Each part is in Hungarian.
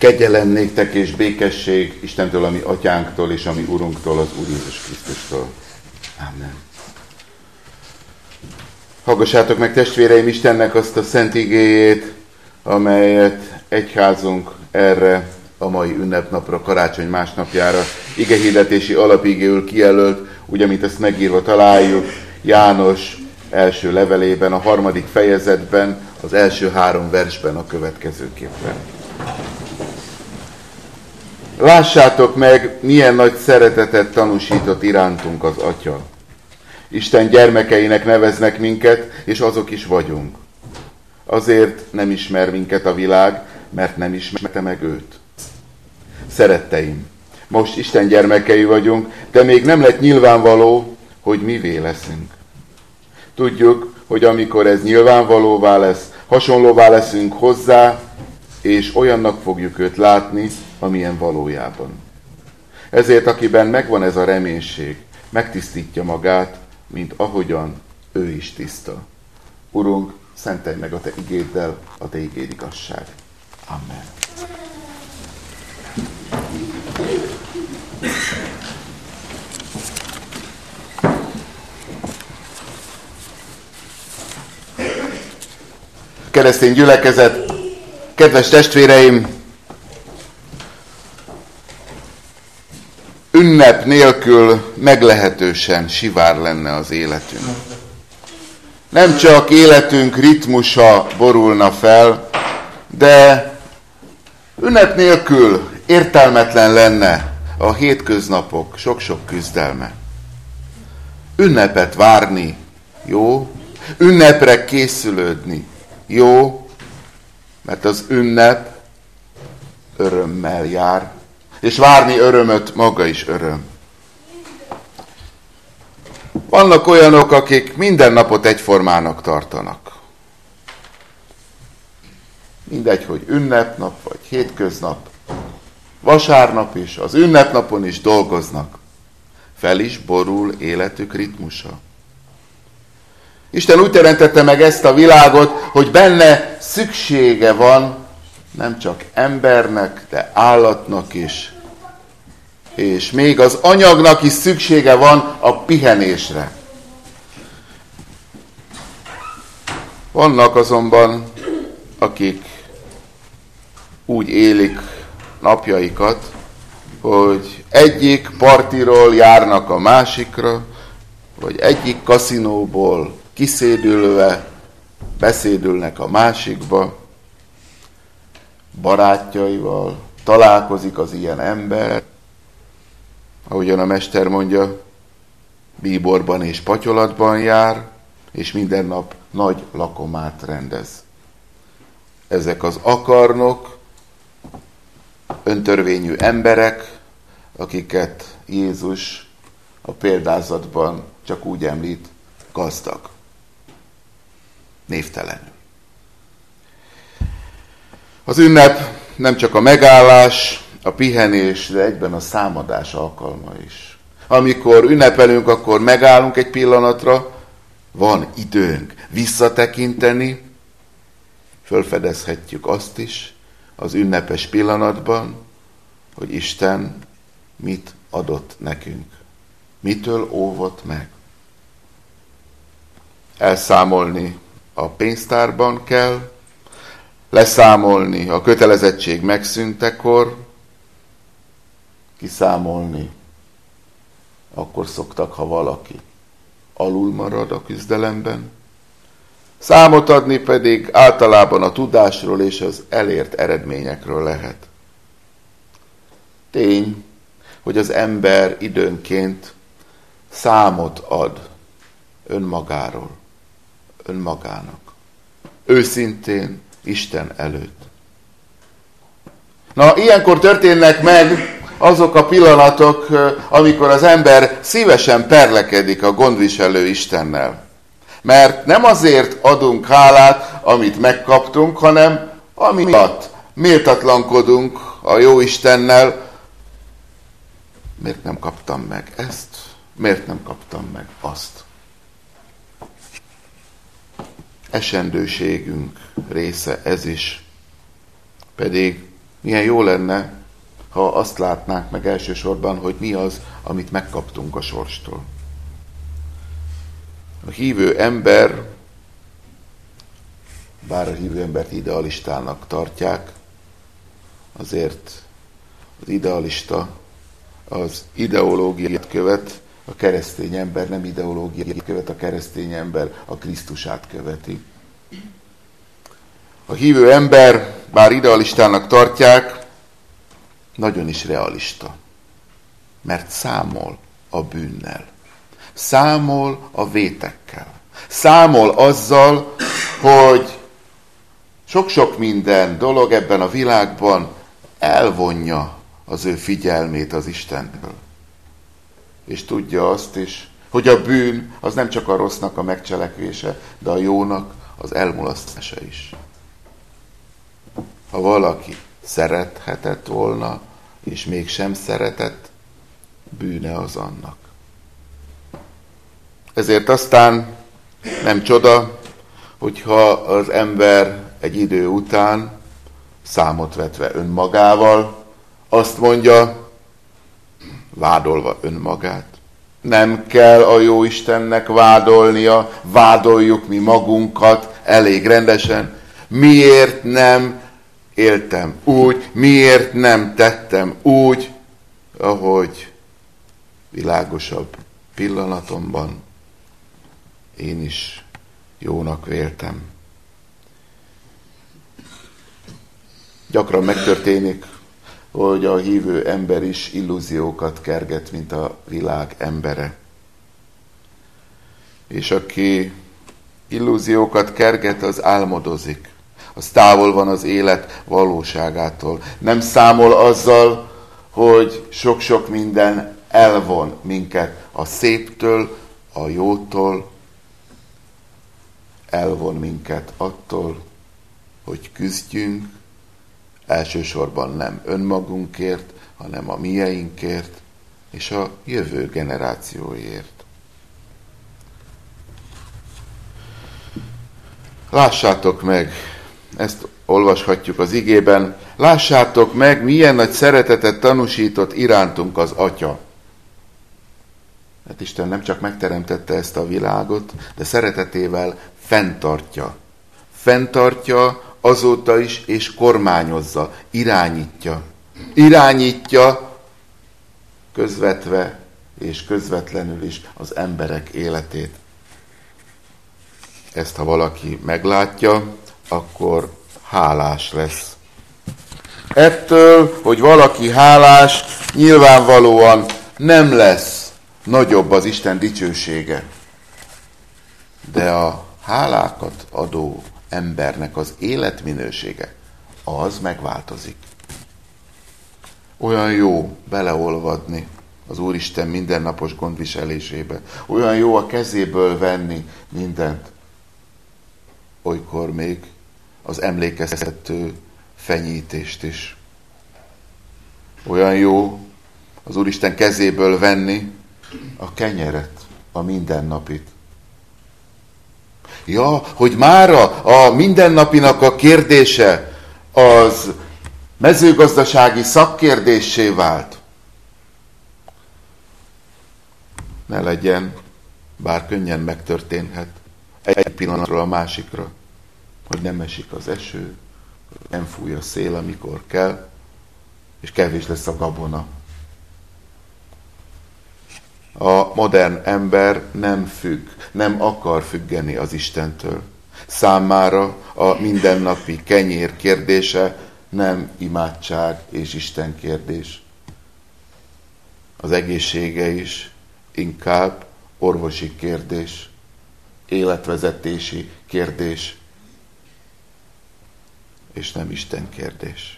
Kegyelem néktek és békesség Istentől, a mi atyánktól és a mi Urunktól, az Úr Jézus Krisztustól. Amen. Hallgassátok meg, testvéreim, Istennek azt a szent igéjét, amelyet egyházunk erre a mai ünnepnapra, karácsony másnapjára igehirdetési alapigéül kijelölt, úgy, amit ezt megírva találjuk János első levelében, a 3. fejezetben, az első 3 versben a következőképpen. Lássátok meg, milyen nagy szeretetet tanúsított irántunk az Atya. Isten gyermekeinek neveznek minket, és azok is vagyunk. Azért nem ismer minket a világ, mert nem ismerte meg őt. Szeretteim, most Isten gyermekei vagyunk, de még nem lett nyilvánvaló, hogy mivé leszünk. Tudjuk, hogy amikor ez nyilvánvalóvá lesz, hasonlóvá leszünk hozzá, és olyannak fogjuk őt látni, amilyen valójában. Ezért, akiben megvan ez a reménység, megtisztítja magát, mint ahogyan ő is tiszta. Urunk, szentelj meg a Te igéddel, a Te igéd igazság. Amen. Keresztény gyülekezet, kedves testvéreim, ünnep nélkül meglehetősen sivár lenne az életünk. Nem csak életünk ritmusa borulna fel, de ünnep nélkül értelmetlen lenne a hétköznapok sok-sok küzdelme. Ünnepet várni jó, ünnepre készülődni jó, mert az ünnep örömmel jár, és várni örömöt maga is öröm. Vannak olyanok, akik minden napot egyformának tartanak. Mindegy, hogy ünnepnap vagy hétköznap, vasárnap is, az ünnepnapon is dolgoznak. Fel is borul életük ritmusa. Isten úgy teremtette meg ezt a világot, hogy benne szüksége van nem csak embernek, de állatnak is. És még az anyagnak is szüksége van a pihenésre. Vannak azonban, akik úgy élik napjaikat, hogy egyik partiról járnak a másikra, vagy egyik kaszinóból kiszédülve beszédülnek a másikba, barátjaival találkozik az ilyen ember, ahogyan a mester mondja, bíborban és patyolatban jár, és minden nap nagy lakomát rendez. Ezek az akarnok, öntörvényű emberek, akiket Jézus a példázatban csak úgy említ, gazdag. Névtelenül. Az ünnep nem csak a megállás, a pihenés, de egyben a számadás alkalma is. Amikor ünnepelünk, akkor megállunk egy pillanatra, van időnk visszatekinteni, fölfedezhetjük azt is az ünnepes pillanatban, hogy Isten mit adott nekünk, mitől óvott meg. Elszámolni a pénztárban kell, leszámolni a kötelezettség megszűntekor, kiszámolni, akkor szoktak, ha valaki alul marad a küzdelemben, számot adni pedig általában a tudásról és az elért eredményekről lehet. Tény, hogy az ember időnként számot ad önmagáról, önmagának, őszintén Isten előtt. Na, ilyenkor történnek meg azok a pillanatok, amikor az ember szívesen perlekedik a gondviselő Istennel. Mert nem azért adunk hálát, amit megkaptunk, hanem amiatt méltatlankodunk a jó Istennel. Miért nem kaptam meg ezt? Miért nem kaptam meg azt? Esendőségünk része ez is. Pedig Milyen jó lenne, ha azt látnánk meg elsősorban, hogy mi az, amit megkaptunk a sorstól. A hívő ember, bár a hívő embert idealistának tartják, azért az idealista az ideológiát követ, a keresztény ember nem ideológiát követ, a keresztény ember a Krisztusát követi. A hívő ember, bár idealistának tartják, nagyon is realista, mert számol a bűnnel, számol a vétekkel, számol azzal, hogy sok-sok minden dolog ebben a világban elvonja az ő figyelmét az Istentől. És tudja azt is, hogy a bűn az nem csak a rossznak a megcselekvése, de a jónak az elmulasztása is. Ha valaki szerethetett volna, és mégsem szeretett, bűne az annak. Ezért aztán nem csoda, hogyha az ember egy idő után, számot vetve önmagával, azt mondja, vádolva önmagát, nem kell a Jóistennek vádolnia, vádoljuk mi magunkat elég rendesen. Miért nem éltem úgy, miért nem tettem úgy, ahogy világosabb pillanatomban én is jónak véltem. Gyakran megtörténik, hogy a hívő ember is illúziókat kerget, mint a világ embere. És aki illúziókat kerget, az álmodozik. Az távol van az élet valóságától. Nem számol azzal, hogy sok-sok minden elvon minket a széptől, a jótól, elvon minket attól, hogy küzdjünk, elsősorban nem önmagunkért, hanem a mieinkért és a jövő generációért. Lássátok meg, ezt olvashatjuk az igében, lássátok meg, milyen nagy szeretetet tanúsított irántunk az Atya. Hát Isten nem csak megteremtette ezt a világot, de szeretetével fenntartja. Fenntartja azóta is, és kormányozza, irányítja. Irányítja közvetve és közvetlenül is az emberek életét. Ezt, ha valaki meglátja, akkor hálás lesz. Ettől, hogy valaki hálás, nyilvánvalóan nem lesz nagyobb az Isten dicsősége. De a hálákat adó embernek az életminősége, az megváltozik. Olyan jó beleolvadni az Úristen mindennapos gondviselésébe. Olyan jó a kezéből venni mindent. Olykor még az emlékeztető fenyítést is. Olyan jó az Úristen kezéből venni a kenyeret, a mindennapit. Ja, hogy mára a mindennapinak a kérdése az mezőgazdasági szakkérdéssé vált. Ne legyen, bár könnyen megtörténhet, egy pillanatról a másikra, hogy nem esik az eső, nem fúj a szél, amikor kell, és kevés lesz a gabona. A modern ember nem függ, nem akar függeni az Istentől. Számára a mindennapi kenyér kérdése nem imádság és Isten kérdés. Az egészsége is inkább orvosi kérdés, életvezetési kérdés, és nem Isten kérdés.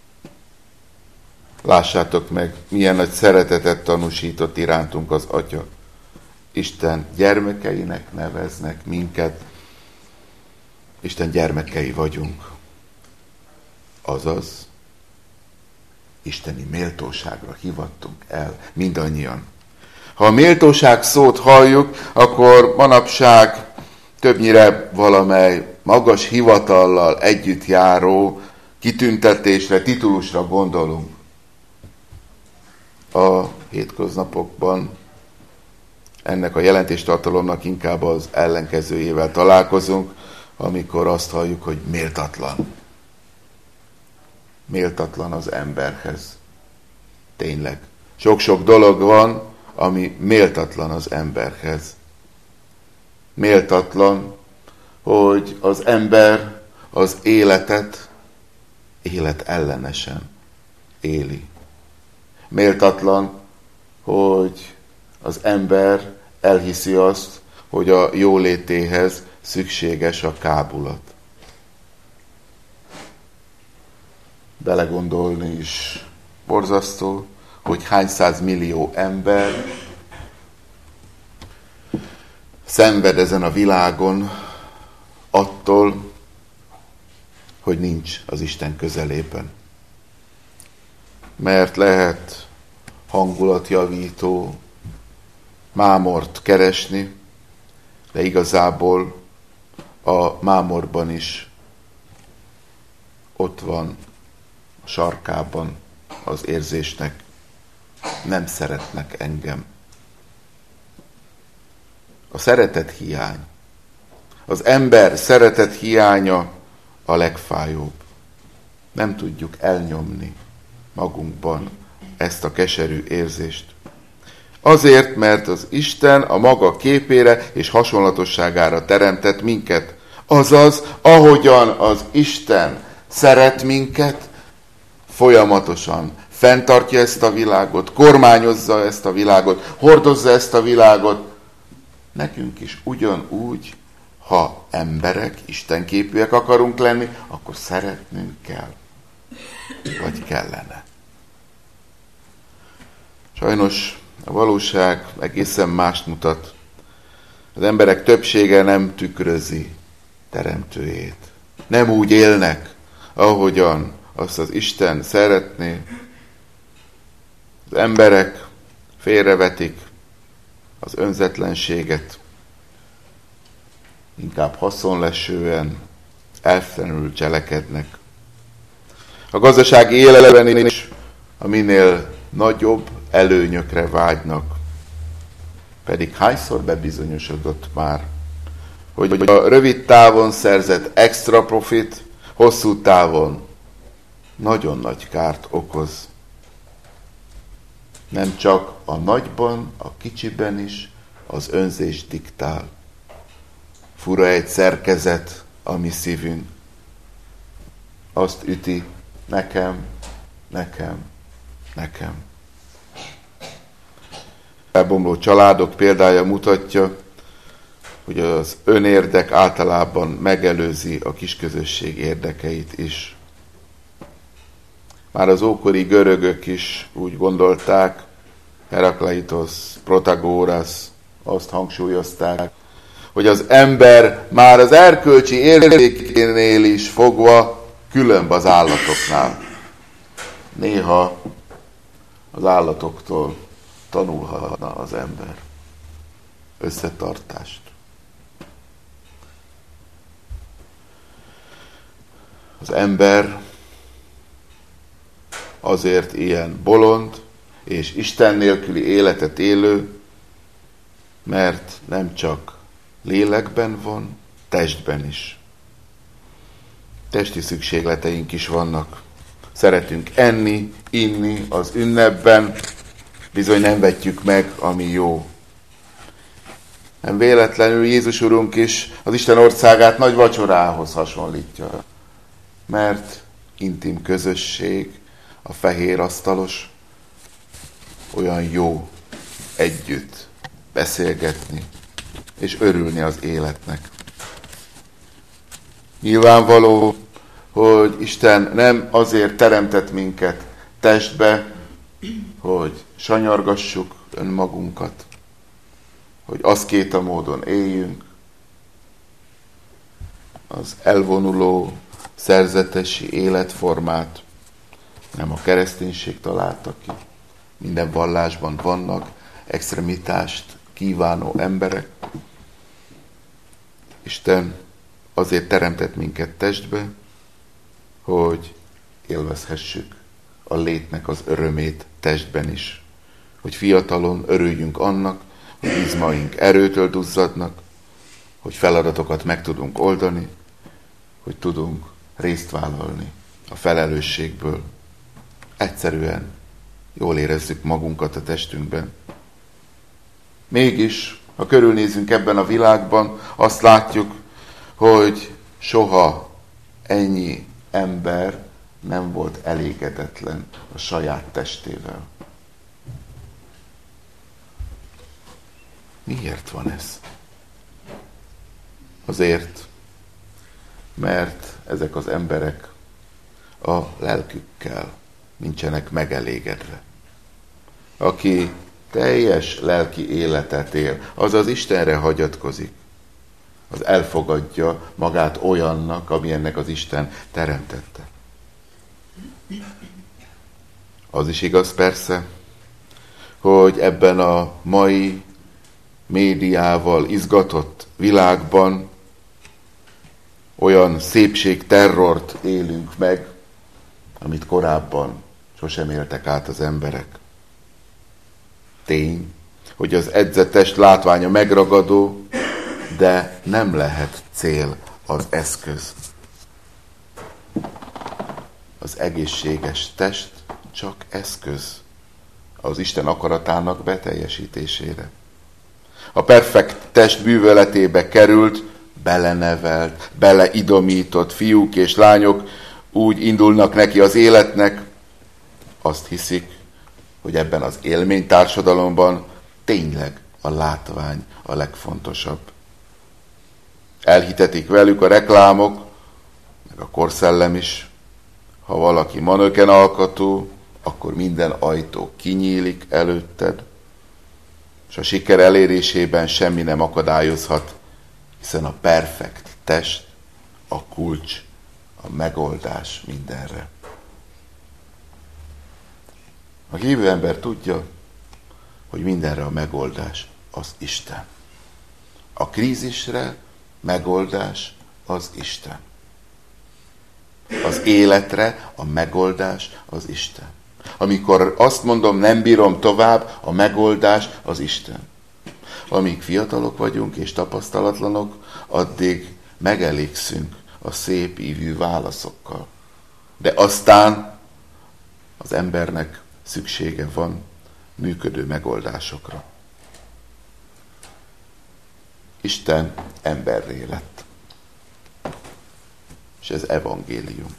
Lássátok meg, milyen nagy szeretetet tanúsított irántunk az Atya. Isten gyermekeinek neveznek minket, Isten gyermekei vagyunk. Azaz, isteni méltóságra hivattunk el mindannyian. Ha a méltóság szót halljuk, akkor manapság többnyire valamely magas hivatallal együtt járó kitüntetésre, titulusra gondolunk. A hétköznapokban ennek a jelentéstartalomnak inkább az ellenkezőjével találkozunk, amikor azt halljuk, hogy méltatlan. Méltatlan az emberhez. Tényleg. Sok-sok dolog van, ami méltatlan az emberhez. Méltatlan, hogy az ember az életet életellenesen éli. Méltatlan, hogy az ember elhiszi azt, hogy a jólétéhez szükséges a kábulat. Belegondolni is borzasztó, hogy hány százmillió ember szenved ezen a világon attól, hogy nincs az Isten közelében. Mert lehet hangulatjavító mámort keresni, de igazából a mámorban is ott van a sarkában az érzésnek: nem szeretnek engem. A szeretet hiány, az ember szeretet hiánya a legfájóbb. Nem tudjuk elnyomni magunkban ezt a keserű érzést. Azért, mert az Isten a maga képére és hasonlatosságára teremtett minket. Azaz, ahogyan az Isten szeret minket, folyamatosan fenntartja ezt a világot, kormányozza ezt a világot, hordozza ezt a világot. Nekünk is ugyanúgy, ha emberek, istenképűek akarunk lenni, akkor szeretnünk kell, vagy kellene. Sajnos a valóság egészen mást mutat. Az emberek többsége nem tükrözi teremtőjét. Nem úgy élnek, ahogyan azt az Isten szeretné. Az emberek félrevetik az önzetlenséget, inkább haszonlesően, elftenül cselekednek. A gazdasági életben is a minél nagyobb előnyökre vágynak. Pedig hányszor bebizonyosodott már, hogy a rövid távon szerzett extra profit hosszú távon nagyon nagy kárt okoz. Nem csak a nagyban, a kicsiben is az önzés diktál. Fura egy szerkezet a mi szívünk. Azt üti: nekem, nekem, nekem. Elbomló családok példája mutatja, hogy az önérdek általában megelőzi a kisközösség érdekeit is. Már az ókori görögök is úgy gondolták, Herakleitos, Protagoras azt hangsúlyozták, hogy az ember már az erkölcsi érzékénél is fogva különb az állatoknál. Néha az állatoktól tanulhatna az ember összetartást. Az ember azért ilyen bolond és Isten nélküli életet élő, mert nem csak lélekben van, testben is. Testi szükségleteink is vannak. Szeretünk enni, inni az ünnepben, bizony nem vetjük meg, ami jó. Nem véletlenül Jézus Urunk is az Isten országát nagy vacsorához hasonlítja. Mert intim közösség, a fehér asztalos, olyan jó együtt beszélgetni és örülni az életnek. Nyilvánvaló, hogy Isten nem azért teremtett minket testbe, hogy sanyargassuk önmagunkat, hogy aszkéta módon éljünk, az elvonuló, szerzetesi életformát nem a kereszténység találta ki. Minden vallásban vannak extremitást kívánó emberek. Isten azért teremtett minket testbe, hogy élvezhessük a létnek az örömét testben is. Hogy fiatalon örüljünk annak, hogy izmaink erőtől duzzadnak, hogy feladatokat meg tudunk oldani, hogy tudunk részt vállalni a felelősségből. Egyszerűen jól érezzük magunkat a testünkben. Mégis, ha körülnézünk ebben a világban, azt látjuk, hogy soha ennyi ember nem volt elégedetlen a saját testével. Miért van ez? Azért, mert ezek az emberek a lelkükkel nincsenek megelégedve. Aki teljes lelki életet él, az az Istenre hagyatkozik, az elfogadja magát olyannak, amilyennek az Isten teremtette. Az is igaz persze, hogy ebben a mai médiával izgatott világban olyan szépségterrort élünk meg, amit korábban sosem éltek át az emberek. Tény, hogy az edzett test látványa megragadó, de nem lehet cél az eszköz. Az egészséges test csak eszköz az Isten akaratának beteljesítésére. A perfekt test bűvöletébe került, belenevelt, beleidomított fiúk és lányok úgy indulnak neki az életnek, azt hiszik, hogy ebben az élménytársadalomban tényleg a látvány a legfontosabb. Elhitetik velük a reklámok, meg a korszellem is. Ha valaki manöken alkatú, akkor minden ajtó kinyílik előtted, és a siker elérésében semmi nem akadályozhat, hiszen a perfekt test a kulcs, a megoldás mindenre. A hívő ember tudja, hogy mindenre a megoldás az Isten. A krízisre megoldás az Isten. Az életre a megoldás az Isten. Amikor azt mondom, nem bírom tovább, a megoldás az Isten. Amíg fiatalok vagyunk és tapasztalatlanok, addig megelégszünk a szép ívű válaszokkal. De aztán az embernek szüksége van működő megoldásokra. Isten emberré lett. És ez evangélium.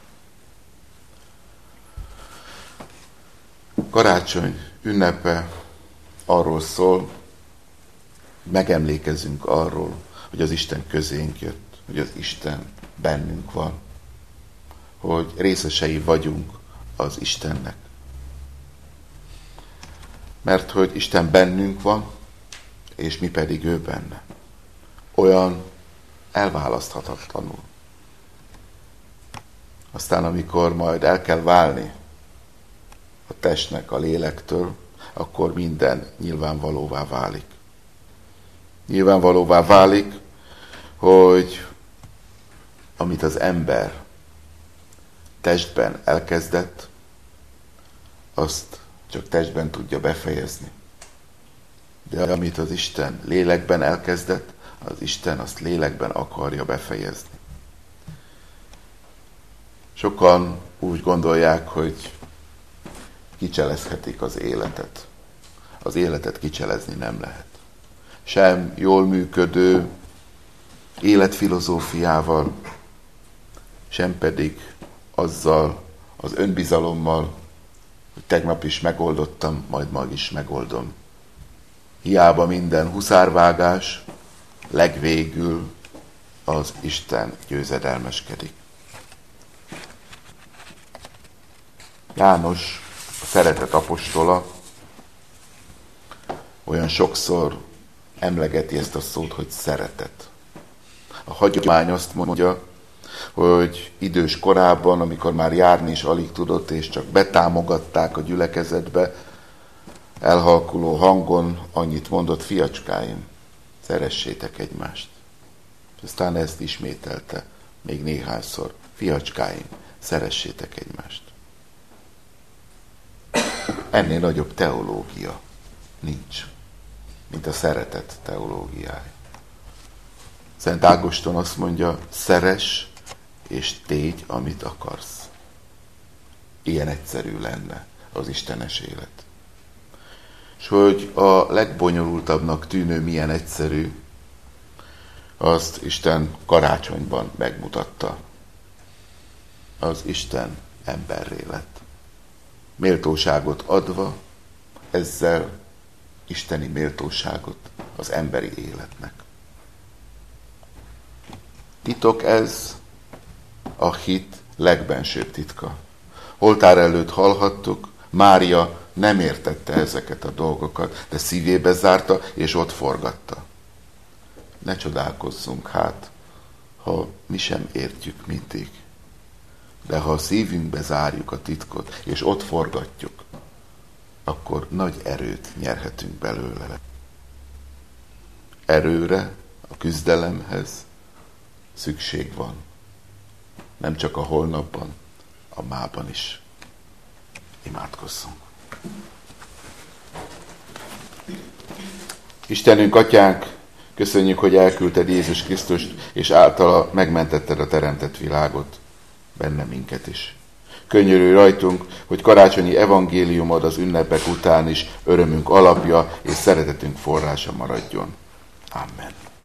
Karácsony ünnepe arról szól, megemlékezünk arról, hogy az Isten közénk jött, hogy az Isten bennünk van, hogy részesei vagyunk az Istennek. Mert hogy Isten bennünk van, és mi pedig ő benne. Olyan elválaszthatatlanul. Aztán, amikor majd el kell válni a testnek a lélektől, akkor minden nyilvánvalóvá válik. Nyilvánvalóvá válik, hogy amit az ember testben elkezdett, azt csak testben tudja befejezni. De amit az Isten lélekben elkezdett, az Isten azt lélekben akarja befejezni. Sokan úgy gondolják, hogy kicselezhetik az életet. Az életet kicselezni nem lehet. Sem jól működő életfilozófiával, sem pedig azzal az önbizalommal, hogy tegnap is megoldottam, majd ma is megoldom. Hiába minden huszárvágás, legvégül az Isten győzedelmeskedik. János, a szeretet apostola, olyan sokszor emlegeti ezt a szót, hogy szeretet. A hagyomány azt mondja, hogy idős korában, amikor már járni is alig tudott, és csak betámogatták a gyülekezetbe, elhalkuló hangon annyit mondott: fiacskáim, szeressétek egymást. És aztán ezt ismételte még néhányszor: fiacskáim, Szeressétek egymást. Ennél nagyobb teológia nincs, mint a szeretet teológiája. Szent Ágoston azt mondja, szeress és tégy, amit akarsz. Ilyen egyszerű lenne az istenes élet. És hogy a legbonyolultabbnak tűnő milyen egyszerű, azt Isten karácsonyban megmutatta. Az Isten emberré lett. Méltóságot adva, ezzel isteni méltóságot az emberi életnek. Titok ez, a hit legbensőbb titka. Oltár előtt hallhattuk, Mária nem értette ezeket a dolgokat, de szívébe zárta, és ott forgatta. Ne csodálkozzunk hát, ha mi sem értjük mindig. De ha a szívünkbe zárjuk a titkot, és ott forgatjuk, akkor nagy erőt nyerhetünk belőle. Erőre, a küzdelemhez szükség van. Nem csak a holnapban, a mában is. Imádkozzunk. Istenünk, Atyánk, köszönjük, hogy elküldted Jézus Krisztust, és általa megmentetted a teremtett világot, benne minket is. Könyörülj rajtunk, hogy karácsonyi evangéliumod az ünnepek után is örömünk alapja és szeretetünk forrása maradjon. Amen.